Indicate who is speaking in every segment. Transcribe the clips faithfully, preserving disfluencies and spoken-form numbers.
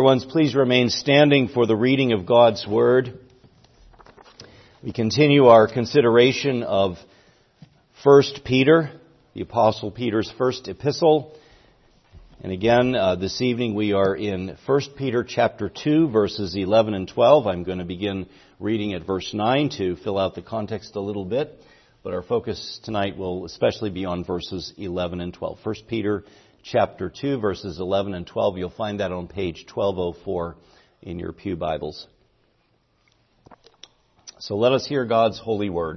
Speaker 1: ones, please remain standing for the reading of God's Word. We continue our consideration of First Peter, the Apostle Peter's first epistle. And again, uh, this evening we are in First Peter chapter two, verses eleven and twelve. I'm going to begin reading at verse nine to fill out the context a little bit. But our focus tonight will especially be on verses eleven and twelve. First Peter chapter two, verses eleven and twelve. You'll find that on page twelve oh four in your pew Bibles. So let us hear God's holy word.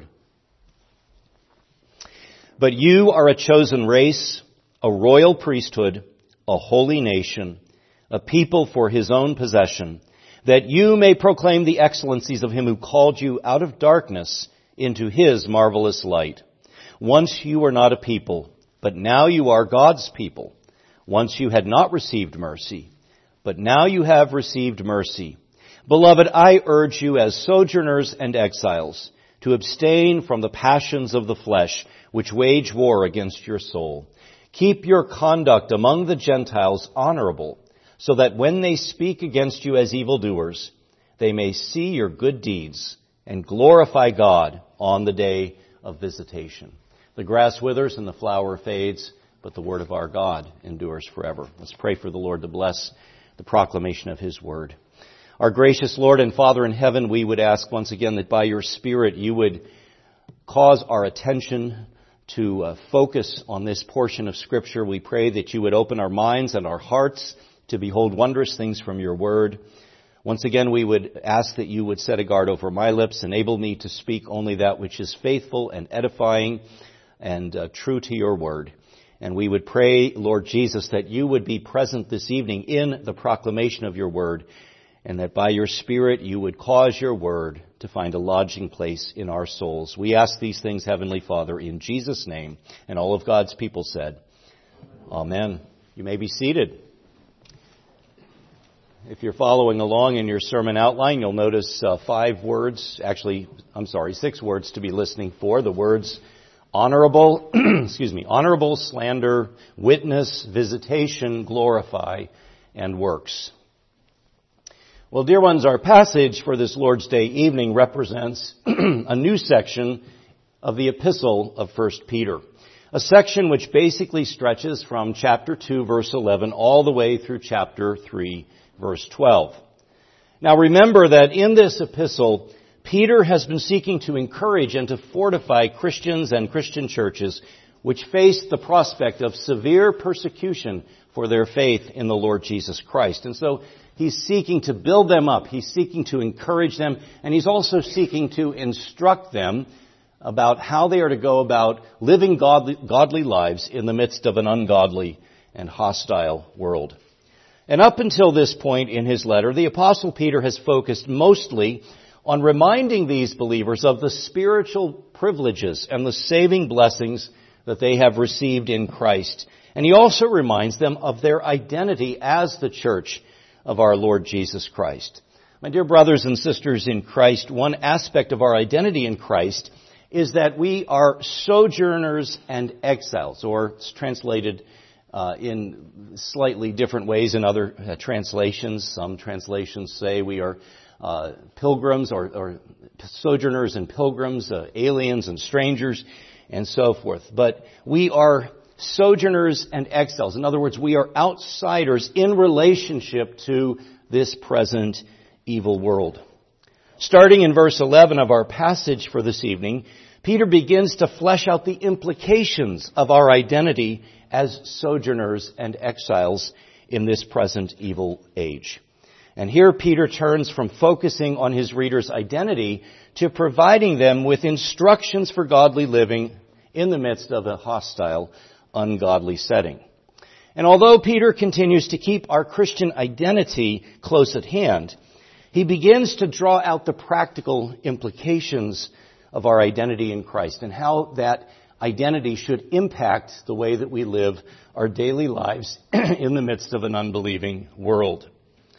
Speaker 1: But you are a chosen race, a royal priesthood, a holy nation, a people for his own possession, that you may proclaim the excellencies of him who called you out of darkness into his marvelous light. Once you were not a people, but now you are God's people. Once you had not received mercy, but now you have received mercy. Beloved, I urge you as sojourners and exiles to abstain from the passions of the flesh, which wage war against your soul. Keep your conduct among the Gentiles honorable, so that when they speak against you as evildoers, they may see your good deeds and glorify God on the day of visitation. The grass withers and the flower fades, but the word of our God endures forever. Let's pray for the Lord to bless the proclamation of his word. Our gracious Lord and Father in heaven, we would ask once again that by your Spirit you would cause our attention to uh, focus on this portion of Scripture. We pray that you would open our minds and our hearts to behold wondrous things from your word. Once again, we would ask that you would set a guard over my lips, enable me to speak only that which is faithful and edifying and uh, true to your word. And we would pray, Lord Jesus, that you would be present this evening in the proclamation of your word, and that by your Spirit you would cause your word to find a lodging place in our souls. We ask these things, Heavenly Father, in Jesus' name. And all of God's people said, Amen. You may be seated. If you're following along in your sermon outline, you'll notice uh, five words, actually, I'm sorry, six words to be listening for. The words honorable, excuse me, honorable, slander, witness, visitation, glorify, and works. Well, dear ones, our passage for this Lord's Day evening represents a new section of the epistle of First Peter. A section which basically stretches from chapter two, verse eleven, all the way through chapter three, verse twelve. Now remember that in this epistle, Peter has been seeking to encourage and to fortify Christians and Christian churches which face the prospect of severe persecution for their faith in the Lord Jesus Christ. And so he's seeking to build them up, he's seeking to encourage them, and he's also seeking to instruct them about how they are to go about living godly, godly lives in the midst of an ungodly and hostile world. And up until this point in his letter, the Apostle Peter has focused mostly on reminding these believers of the spiritual privileges and the saving blessings that they have received in Christ. And he also reminds them of their identity as the church of our Lord Jesus Christ. My dear brothers and sisters in Christ, one aspect of our identity in Christ is that we are sojourners and exiles, or it's translated uh, in slightly different ways in other uh, translations. Some translations say we are uh, pilgrims or, or sojourners and pilgrims, uh, aliens and strangers, and so forth. But we are sojourners and exiles. In other words, we are outsiders in relationship to this present evil world. Starting in verse eleven of our passage for this evening, Peter begins to flesh out the implications of our identity as sojourners and exiles in this present evil age. And here Peter turns from focusing on his readers' identity to providing them with instructions for godly living in the midst of a hostile, ungodly setting. And although Peter continues to keep our Christian identity close at hand, he begins to draw out the practical implications of our identity in Christ and how that identity should impact the way that we live our daily lives in the midst of an unbelieving world.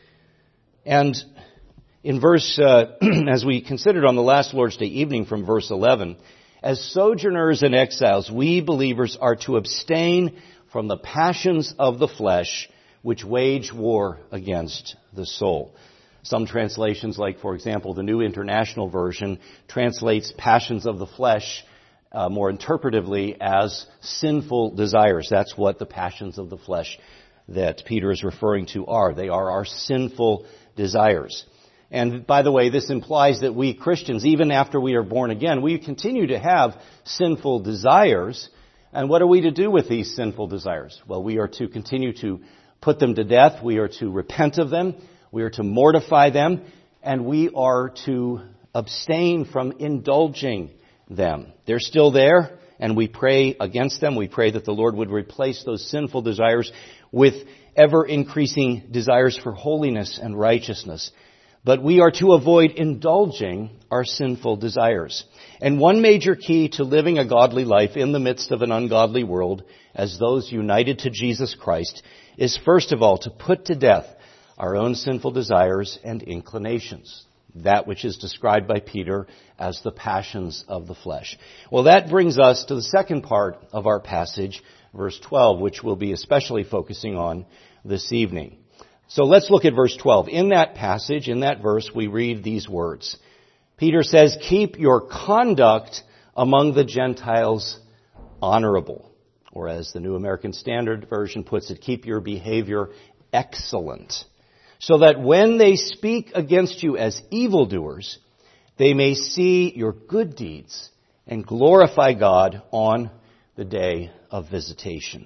Speaker 1: And in verse, uh, as we considered on the last Lord's Day evening from verse eleven, as sojourners and exiles, we believers are to abstain from the passions of the flesh, which wage war against the soul. Some translations, like, for example, the New International Version, translates passions of the flesh uh, more interpretively as sinful desires. That's what the passions of the flesh that Peter is referring to are. They are our sinful desires. And by the way, this implies that we Christians, even after we are born again, we continue to have sinful desires. And what are we to do with these sinful desires? Well, we are to continue to put them to death. We are to repent of them. We are to mortify them. And we are to abstain from indulging them. They're still there, and we pray against them. We pray that the Lord would replace those sinful desires with ever-increasing desires for holiness and righteousness. But we are to avoid indulging our sinful desires. And one major key to living a godly life in the midst of an ungodly world, as those united to Jesus Christ, is first of all to put to death our own sinful desires and inclinations. That which is described by Peter as the passions of the flesh. Well, that brings us to the second part of our passage, verse twelve, which we'll be especially focusing on this evening. So let's look at verse twelve. In that passage, in that verse, we read these words. Peter says, "Keep your conduct among the Gentiles honorable." Or as the New American Standard Version puts it, keep your behavior excellent, so that when they speak against you as evildoers, they may see your good deeds and glorify God on the day of visitation.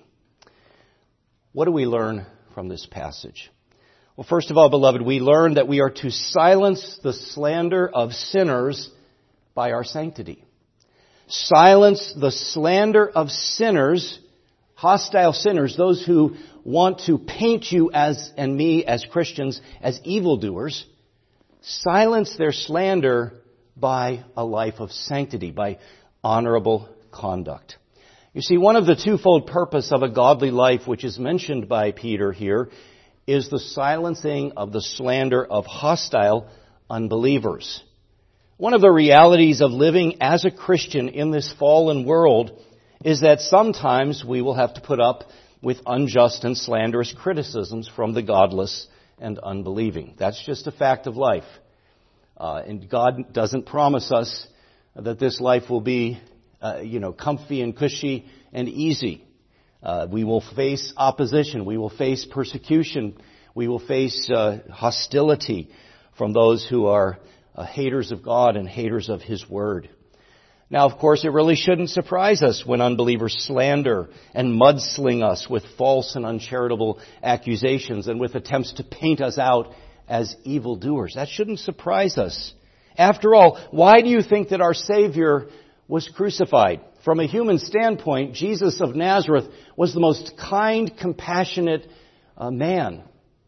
Speaker 1: What do we learn from this passage? Well, first of all, beloved, we learn that we are to silence the slander of sinners by our sanctity. Silence the slander of sinners, hostile sinners, those who want to paint you as and me as Christians as evildoers. Silence their slander by a life of sanctity, by honorable conduct. You see, one of the twofold purpose of a godly life, which is mentioned by Peter here, is the silencing of the slander of hostile unbelievers. One of the realities of living as a Christian in this fallen world is that sometimes we will have to put up with unjust and slanderous criticisms from the godless and unbelieving. That's just a fact of life. Uh, and God doesn't promise us that this life will be, uh, you know, comfy and cushy and easy. Uh, we will face opposition. We will face persecution. We will face uh, hostility from those who are uh, haters of God and haters of His Word. Now, of course, it really shouldn't surprise us when unbelievers slander and mudsling us with false and uncharitable accusations and with attempts to paint us out as evildoers. That shouldn't surprise us. After all, why do you think that our Savior was crucified? From a human standpoint, Jesus of Nazareth was the most kind, compassionate uh, man.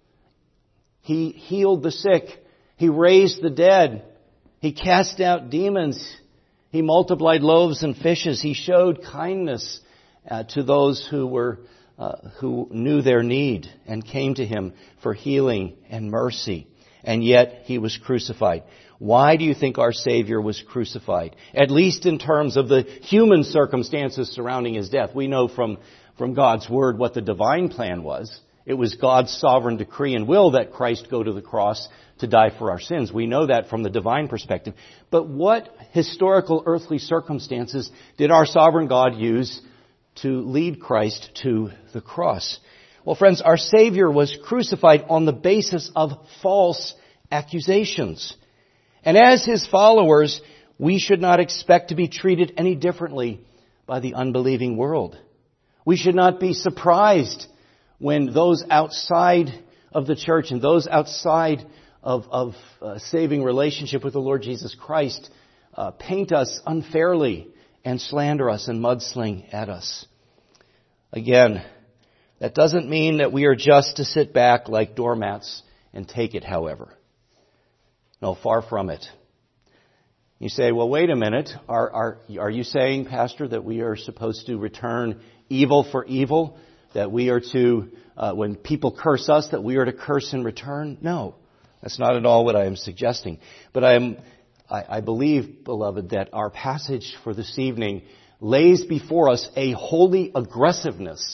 Speaker 1: He healed the sick. He raised the dead. He cast out demons. He multiplied loaves and fishes. He showed kindness uh, to those who were uh, who knew their need and came to Him for healing and mercy. And yet He was crucified. Why do you think our Savior was crucified? At least in terms of the human circumstances surrounding His death. We know from, from God's Word what the divine plan was. It was God's sovereign decree and will that Christ go to the cross to die for our sins. We know that from the divine perspective. But what historical earthly circumstances did our sovereign God use to lead Christ to the cross? Well, friends, our Savior was crucified on the basis of false accusations. And as His followers, we should not expect to be treated any differently by the unbelieving world. We should not be surprised when those outside of the church and those outside of, of uh, saving relationship with the Lord Jesus Christ uh, paint us unfairly and slander us and mudsling at us. Again, that doesn't mean that we are just to sit back like doormats and take it, however. No, far from it. You say, well, wait a minute. Are, are, are you saying, Pastor, that we are supposed to return evil for evil? That we are to, uh, when people curse us, that we are to curse in return? No, that's not at all what I am suggesting. But I am, I, I believe, beloved, that our passage for this evening lays before us a holy aggressiveness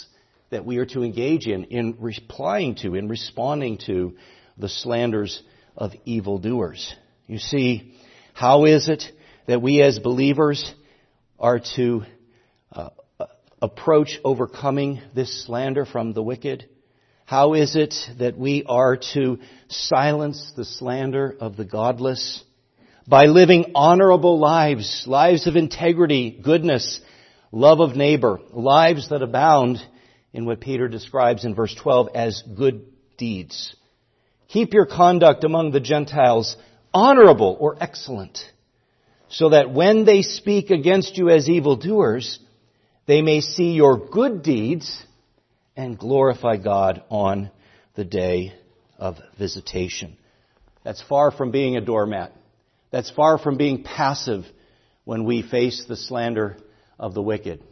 Speaker 1: that we are to engage in, in replying to, in responding to the slanders of evildoers. You see, how is it that we as believers are to uh, approach overcoming this slander from the wicked? How is it that we are to silence the slander of the godless? By living honorable lives, lives of integrity, goodness, love of neighbor, lives that abound in what Peter describes in verse twelve as good deeds. Keep your conduct among the Gentiles honorable or excellent, so that when they speak against you as evildoers, they may see your good deeds and glorify God on the day of visitation. That's far from being a doormat. That's far from being passive when we face the slander of the wicked.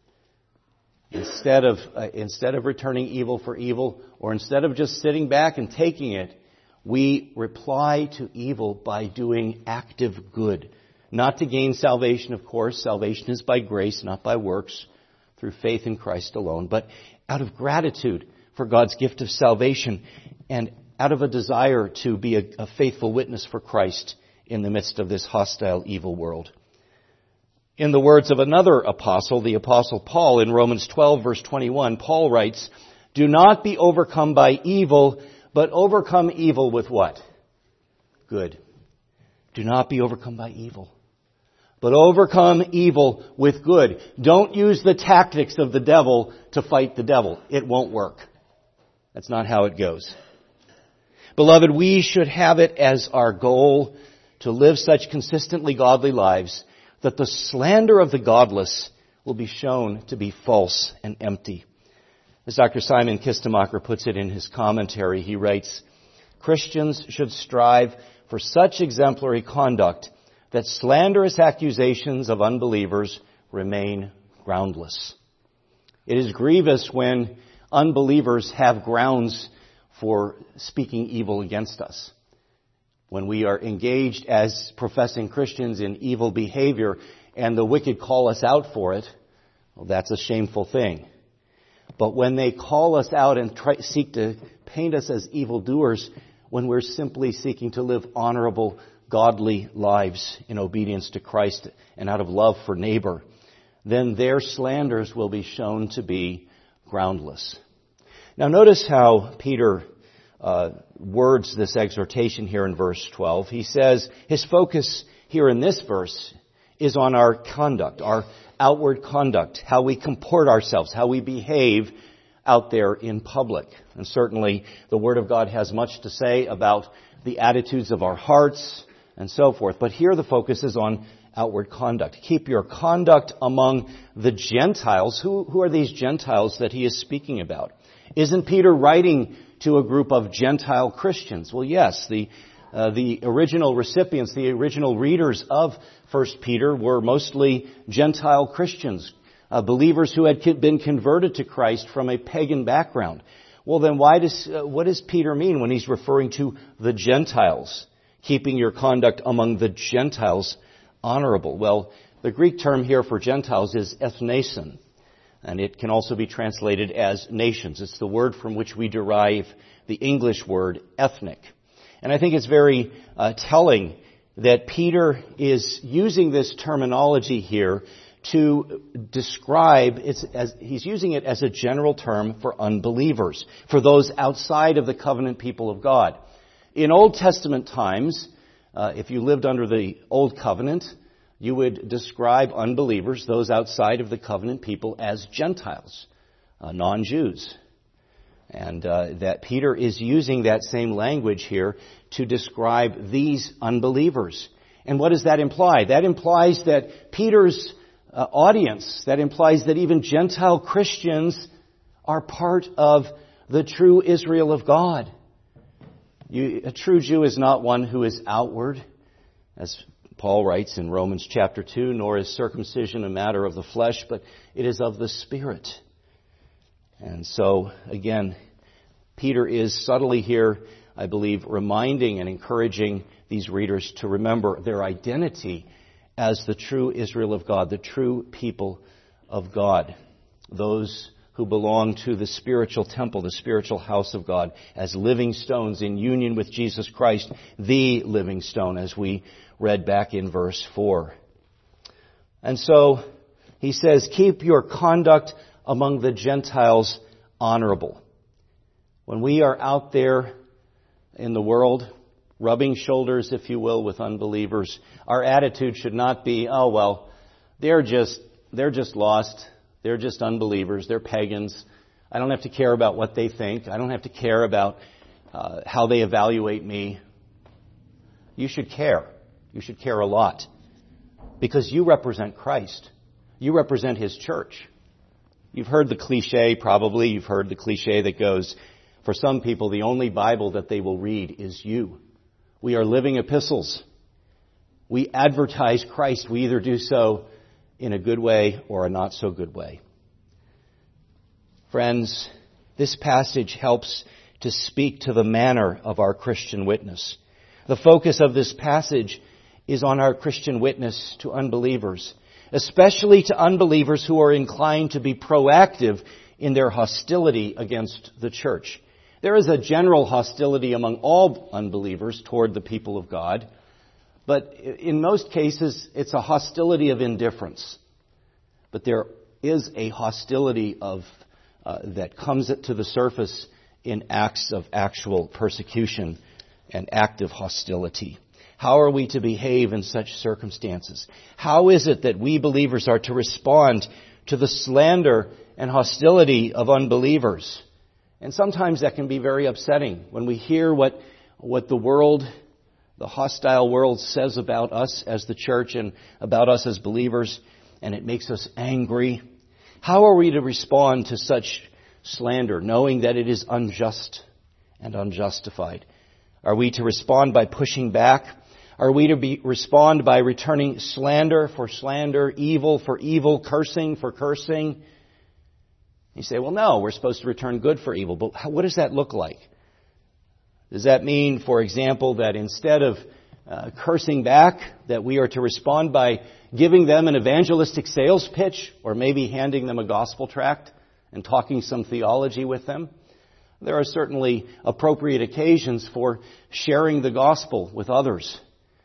Speaker 1: Instead of, uh, instead of returning evil for evil, or instead of just sitting back and taking it, we reply to evil by doing active good. Not to gain salvation, of course. Salvation is by grace, not by works, through faith in Christ alone. But out of gratitude for God's gift of salvation and out of a desire to be a, a faithful witness for Christ in the midst of this hostile, evil world. In the words of another apostle, the apostle Paul, in Romans twelve, verse twenty-one, Paul writes, "Do not be overcome by evil, but overcome evil with what? Good." Do not be overcome by evil, but overcome evil with good. Don't use the tactics of the devil to fight the devil. It won't work. That's not how it goes. Beloved, we should have it as our goal to live such consistently godly lives that the slander of the godless will be shown to be false and empty. As Doctor Simon Kistemacher puts it in his commentary, he writes, "Christians should strive for such exemplary conduct that slanderous accusations of unbelievers remain groundless." It is grievous when unbelievers have grounds for speaking evil against us. When we are engaged as professing Christians in evil behavior and the wicked call us out for it, well, that's a shameful thing. But when they call us out and try, seek to paint us as evildoers, when we're simply seeking to live honorable, godly lives in obedience to Christ and out of love for neighbor, then their slanders will be shown to be groundless. Now notice how Peter uh, words this exhortation here in verse twelve. He says his focus here in this verse is on our conduct, our outward conduct, how we comport ourselves, how we behave out there in public. And certainly the Word of God has much to say about the attitudes of our hearts and so forth. But here the focus is on outward conduct. Keep your conduct among the Gentiles. Who, who are these Gentiles that he is speaking about? Isn't Peter writing to a group of Gentile Christians? Well, yes, the uh, the original recipients, the original readers of First Peter were mostly Gentile Christians, uh, believers who had been converted to Christ from a pagan background. Well, then why does uh, what does Peter mean when he's referring to the Gentiles? Keeping your conduct among the Gentiles honorable. Well, the Greek term here for Gentiles is ethnason, and it can also be translated as nations. It's the word from which we derive the English word ethnic. And I think it's very uh, telling that Peter is using this terminology here to describe, it's as, he's using it as a general term for unbelievers, for those outside of the covenant people of God. In Old Testament times, uh, if you lived under the Old Covenant, you would describe unbelievers, those outside of the covenant people, as Gentiles, uh, non-Jews. And uh, that Peter is using that same language here to describe these unbelievers. And what does that imply? That implies that Peter's uh, audience, that implies that even Gentile Christians are part of the true Israel of God. You, a true Jew is not one who is outward, as Paul writes in Romans chapter two, nor is circumcision a matter of the flesh, but it is of the Spirit. And so, again, Peter is subtly here, I believe, reminding and encouraging these readers to remember their identity as the true Israel of God, the true people of God, those who belong to the spiritual temple, the spiritual house of God, as living stones in union with Jesus Christ, the living stone, as we read back in verse four. And so he says, keep your conduct among the Gentiles honorable. When we are out there in the world, rubbing shoulders, if you will, with unbelievers, our attitude should not be, oh, well, they're just, they're just lost. They're just unbelievers. They're pagans. I don't have to care about what they think. I don't have to care about uh, how they evaluate me. You should care. You should care a lot. Because you represent Christ. You represent His church. You've heard the cliche, probably. You've heard the cliche that goes, for some people, the only Bible that they will read is you. We are living epistles. We advertise Christ. We either do so in a good way or a not so good way. Friends, this passage helps to speak to the manner of our Christian witness. The focus of this passage is on our Christian witness to unbelievers, especially to unbelievers who are inclined to be proactive in their hostility against the church. There is a general hostility among all unbelievers toward the people of God. But in most cases, it's a hostility of indifference. But there is a hostility of uh, that comes to the surface in acts of actual persecution and active hostility. How are we to behave in such circumstances? How is it that we believers are to respond to the slander and hostility of unbelievers? And sometimes that can be very upsetting when we hear what, what the world, the hostile world says about us as the church and about us as believers, and it makes us angry. How are we to respond to such slander, knowing that it is unjust and unjustified? Are we to respond by pushing back? Are we to be, respond by returning slander for slander, evil for evil, cursing for cursing? You say, well, no, we're supposed to return good for evil. But how, what does that look like? Does that mean, for example, that instead of uh, cursing back, that we are to respond by giving them an evangelistic sales pitch, or maybe handing them a gospel tract and talking some theology with them? There are certainly appropriate occasions for sharing the gospel with others.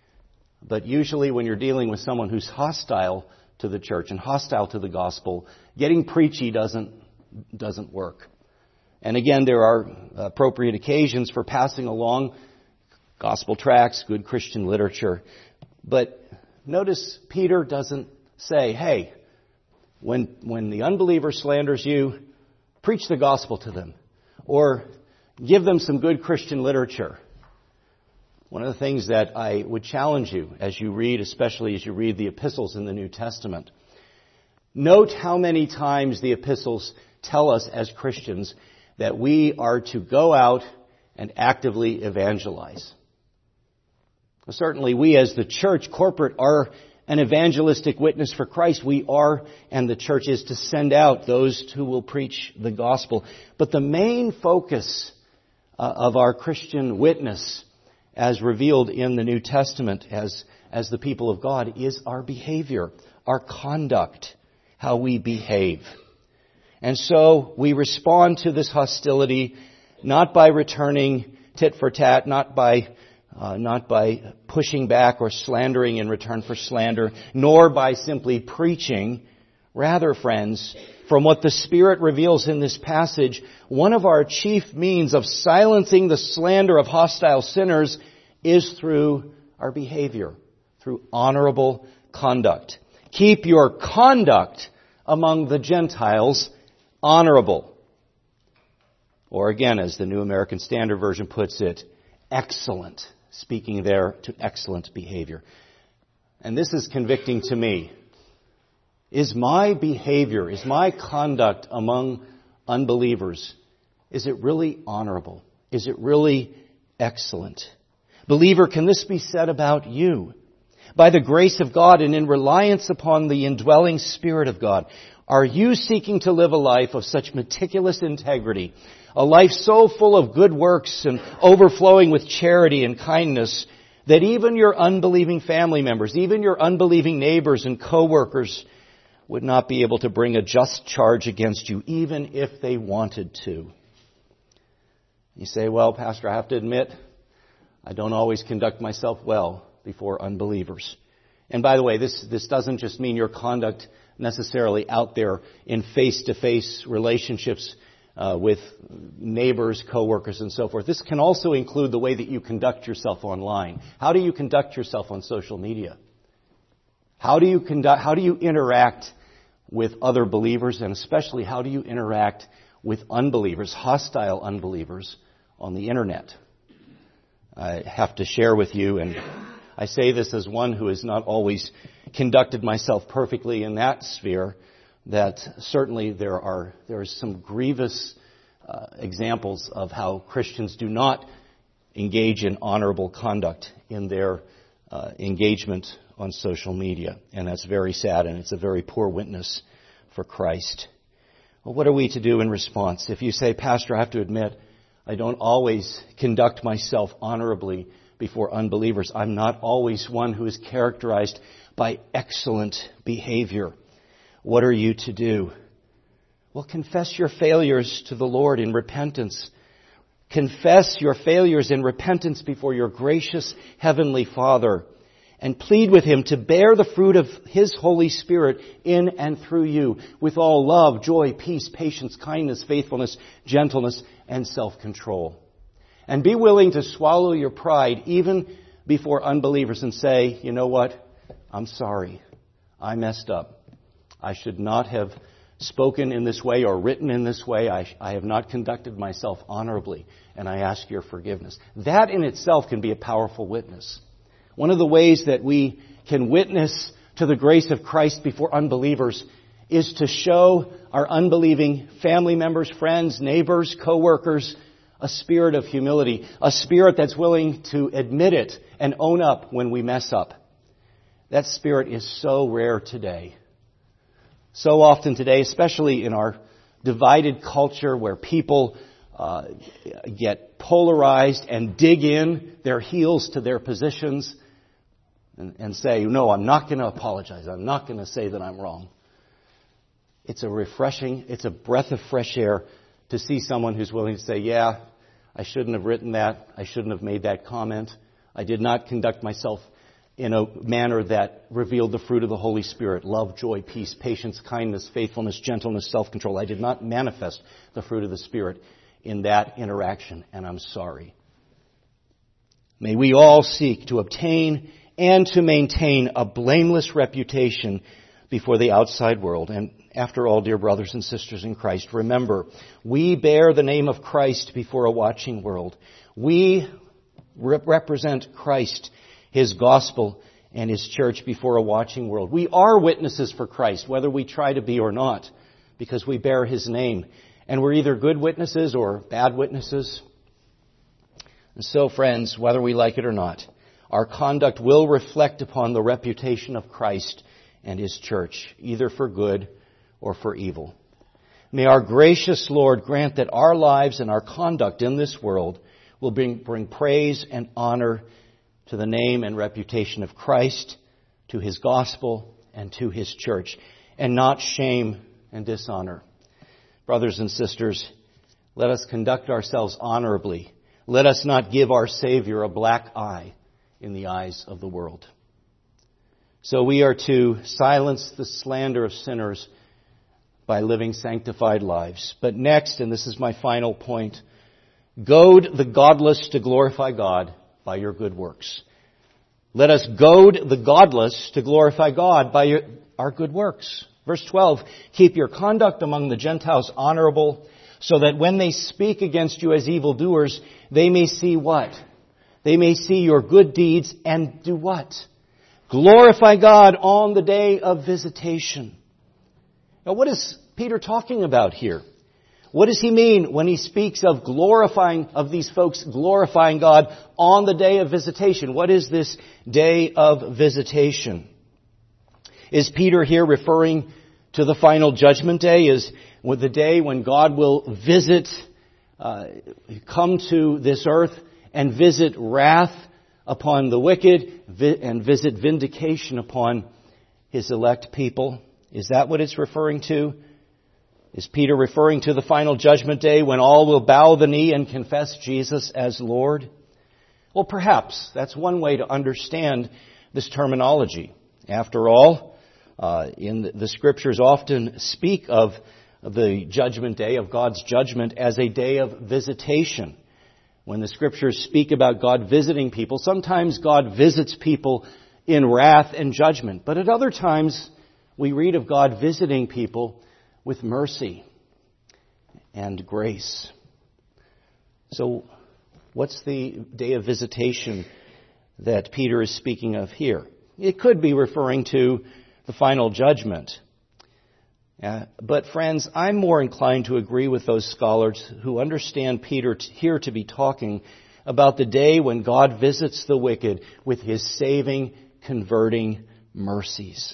Speaker 1: But usually when you're dealing with someone who's hostile to the church and hostile to the gospel, getting preachy doesn't doesn't work. And again, there are appropriate occasions for passing along gospel tracts, good Christian literature. But notice Peter doesn't say, hey, when when the unbeliever slanders you, preach the gospel to them. Or give them some good Christian literature. One of the things that I would challenge you as you read, especially as you read the epistles in the New Testament, note how many times the epistles tell us as Christians that we are to go out and actively evangelize. Certainly we as the church corporate are an evangelistic witness for Christ. We are, and the church is to send out those who will preach the gospel. But the main focus uh, of our Christian witness, as revealed in the New Testament as, as the people of God, is our behavior, our conduct, how we behave. And so we respond to this hostility not by returning tit for tat, not by uh, not by pushing back or slandering in return for slander, nor by simply preaching. Rather, friends, from what the Spirit reveals in this passage, one of our chief means of silencing the slander of hostile sinners is through our behavior, through honorable conduct. Keep your conduct among the Gentiles honorable. Or again, as the New American Standard Version puts it, excellent. Speaking there to excellent behavior. And this is convicting to me. Is my behavior, is my conduct among unbelievers, is it really honorable? Is it really excellent? Believer, can this be said about you? By the grace of God and in reliance upon the indwelling Spirit of God, are you seeking to live a life of such meticulous integrity, a life so full of good works and overflowing with charity and kindness, that even your unbelieving family members, even your unbelieving neighbors and co-workers would not be able to bring a just charge against you, even if they wanted to. You say, well, Pastor, I have to admit, I don't always conduct myself well before unbelievers. And by the way, this, this doesn't just mean your conduct necessarily out there in face-to-face relationships uh, with neighbors, coworkers, and so forth. This can also include the way that you conduct yourself online. How do you conduct yourself on social media? How do you conduct, how do you interact with other believers, and especially how do you interact with unbelievers, hostile unbelievers, on the internet? I have to share with you, and I say this as one who has not always conducted myself perfectly in that sphere, that certainly there are there are some grievous uh, examples of how Christians do not engage in honorable conduct in their uh, engagement on social media. And that's very sad, and it's a very poor witness for Christ. Well, what are we to do in response? If you say, Pastor, I have to admit, I don't always conduct myself honorably before unbelievers. I'm not always one who is characterized by excellent behavior. What are you to do? Well, confess your failures to the Lord in repentance. Confess your failures in repentance before your gracious Heavenly Father, and plead with Him to bear the fruit of His Holy Spirit in and through you with all love, joy, peace, patience, kindness, faithfulness, gentleness, and self-control. And be willing to swallow your pride even before unbelievers and say, you know what? I'm sorry. I messed up. I should not have spoken in this way or written in this way. I, I have not conducted myself honorably, and I ask your forgiveness. That in itself can be a powerful witness. One of the ways that we can witness to the grace of Christ before unbelievers is to show our unbelieving family members, friends, neighbors, co-workers a spirit of humility, a spirit that's willing to admit it and own up when we mess up. That spirit is so rare today. So often today, especially in our divided culture where people uh, get polarized and dig in their heels to their positions and, and say, no, I'm not going to apologize. I'm not going to say that I'm wrong. It's a refreshing, it's a breath of fresh air to see someone who's willing to say, yeah, I shouldn't have written that. I shouldn't have made that comment. I did not conduct myself in a manner that revealed the fruit of the Holy Spirit: love, joy, peace, patience, kindness, faithfulness, gentleness, self-control. I did not manifest the fruit of the Spirit in that interaction, and I'm sorry. May we all seek to obtain and to maintain a blameless reputation before the outside world. And after all, dear brothers and sisters in Christ, remember, we bear the name of Christ before a watching world. We rep- represent Christ, His gospel, and His church before a watching world. We are witnesses for Christ, whether we try to be or not, because we bear His name. And we're either good witnesses or bad witnesses. And so, friends, whether we like it or not, our conduct will reflect upon the reputation of Christ and His church, either for good or for evil. May our gracious Lord grant that our lives and our conduct in this world will bring, bring praise and honor to the name and reputation of Christ, to His gospel, and to His church, and not shame and dishonor. Brothers and sisters, let us conduct ourselves honorably. Let us not give our Savior a black eye in the eyes of the world. So we are to silence the slander of sinners by living sanctified lives. But next, and this is my final point, goad the godless to glorify God by your good works. Let us goad the godless to glorify God by your, our good works. Verse twelve, keep your conduct among the Gentiles honorable, so that when they speak against you as evildoers, they may see what? They may see your good deeds and do what? Glorify God on the day of visitation. Now, what is Peter talking about here? What does he mean when he speaks of glorifying, of these folks glorifying God on the day of visitation? What is this day of visitation? Is Peter here referring to the final judgment day? Is with the day when God will visit, uh, come to this earth and visit wrath upon the wicked and visit vindication upon His elect people? Is that what it's referring to? Is Peter referring to the final judgment day when all will bow the knee and confess Jesus as Lord? Well, perhaps. That's one way to understand this terminology. After all, uh, in the, the Scriptures often speak of the judgment day, of God's judgment, as a day of visitation. When the Scriptures speak about God visiting people, sometimes God visits people in wrath and judgment. But at other times, we read of God visiting people with mercy and grace. So, what's the day of visitation that Peter is speaking of here? It could be referring to the final judgment. Uh, but friends, I'm more inclined to agree with those scholars who understand Peter t- here to be talking about the day when God visits the wicked with His saving, converting mercies.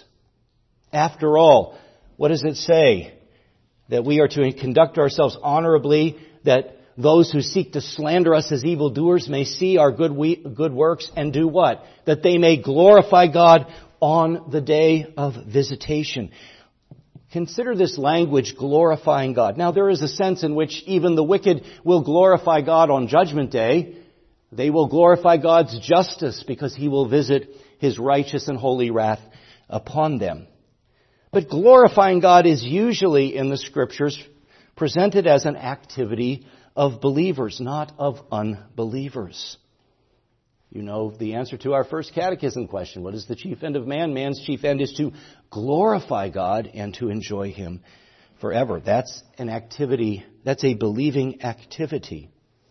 Speaker 1: After all, what does it say? That we are to conduct ourselves honorably, that those who seek to slander us as evildoers may see our good we- good works and do what? That they may glorify God on the day of visitation. Consider this language, glorifying God. Now, there is a sense in which even the wicked will glorify God on Judgment Day. They will glorify God's justice because He will visit His righteous and holy wrath upon them. But glorifying God is usually in the Scriptures presented as an activity of believers, not of unbelievers. You know the answer to our first catechism question. What is the chief end of man? Man's chief end is to glorify God and to enjoy Him forever. That's an activity, that's a believing activity.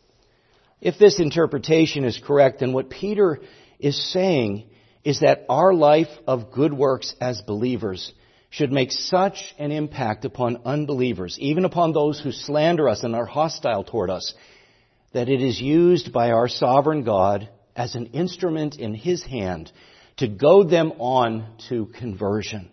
Speaker 1: If this interpretation is correct, then what Peter is saying is that our life of good works as believers should make such an impact upon unbelievers, even upon those who slander us and are hostile toward us, that it is used by our sovereign God as an instrument in His hand to goad them on to conversion.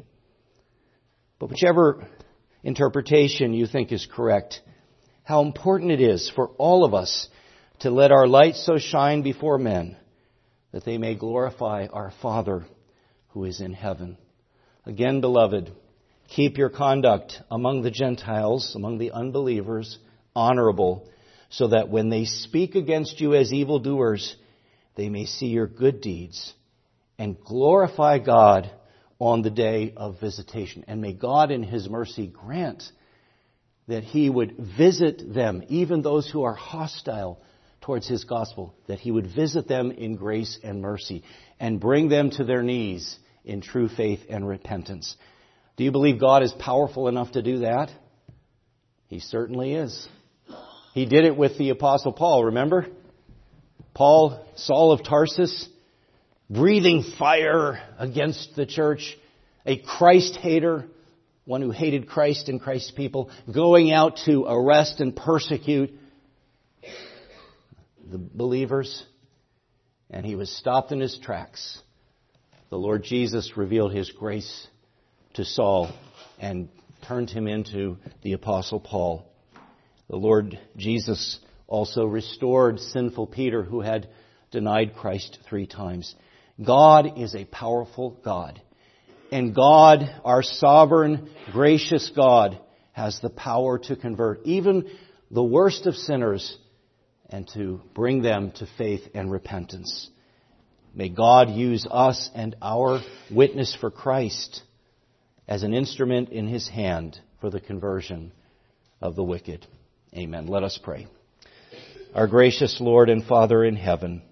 Speaker 1: But whichever interpretation you think is correct, how important it is for all of us to let our light so shine before men that they may glorify our Father who is in heaven. Again, beloved, keep your conduct among the Gentiles, among the unbelievers, honorable, so that when they speak against you as evildoers, they may see your good deeds and glorify God on the day of visitation. And may God in His mercy grant that He would visit them, even those who are hostile towards His gospel, that He would visit them in grace and mercy and bring them to their knees in true faith and repentance. Do you believe God is powerful enough to do that? He certainly is. He did it with the Apostle Paul, remember? Paul, Saul of Tarsus, breathing fire against the church, a Christ hater, one who hated Christ and Christ's people, going out to arrest and persecute the believers, and he was stopped in his tracks. The Lord Jesus revealed His grace to Saul and turned him into the Apostle Paul. The Lord Jesus also restored sinful Peter, who had denied Christ three times. God is a powerful God. And God, our sovereign, gracious God, has the power to convert even the worst of sinners and to bring them to faith and repentance. May God use us and our witness for Christ as an instrument in His hand for the conversion of the wicked. Amen. Let us pray. Our gracious Lord and Father in heaven,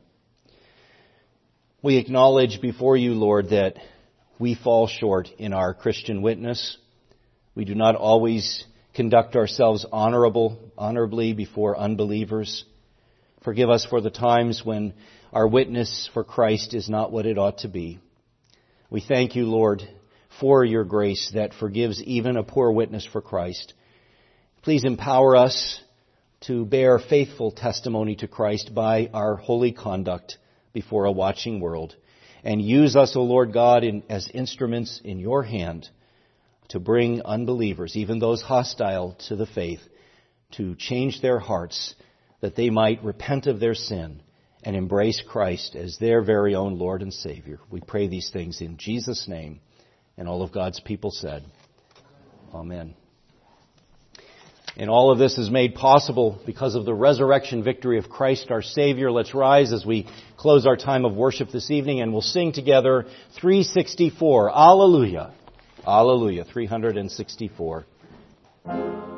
Speaker 1: we acknowledge before You, Lord, that we fall short in our Christian witness. We do not always conduct ourselves honorable, honorably before unbelievers. Forgive us for the times when our witness for Christ is not what it ought to be. We thank You, Lord, for Your grace that forgives even a poor witness for Christ. Please empower us to bear faithful testimony to Christ by our holy conduct before a watching world. And use us, O Lord God, in, as instruments in Your hand to bring unbelievers, even those hostile to the faith, to change their hearts, that they might repent of their sin and embrace Christ as their very own Lord and Savior. We pray these things in Jesus' name. And all of God's people said, Amen. And all of this is made possible because of the resurrection victory of Christ our Savior. Let's rise as we close our time of worship this evening, and we'll sing together three sixty-four. Alleluia. Alleluia. three sixty-four.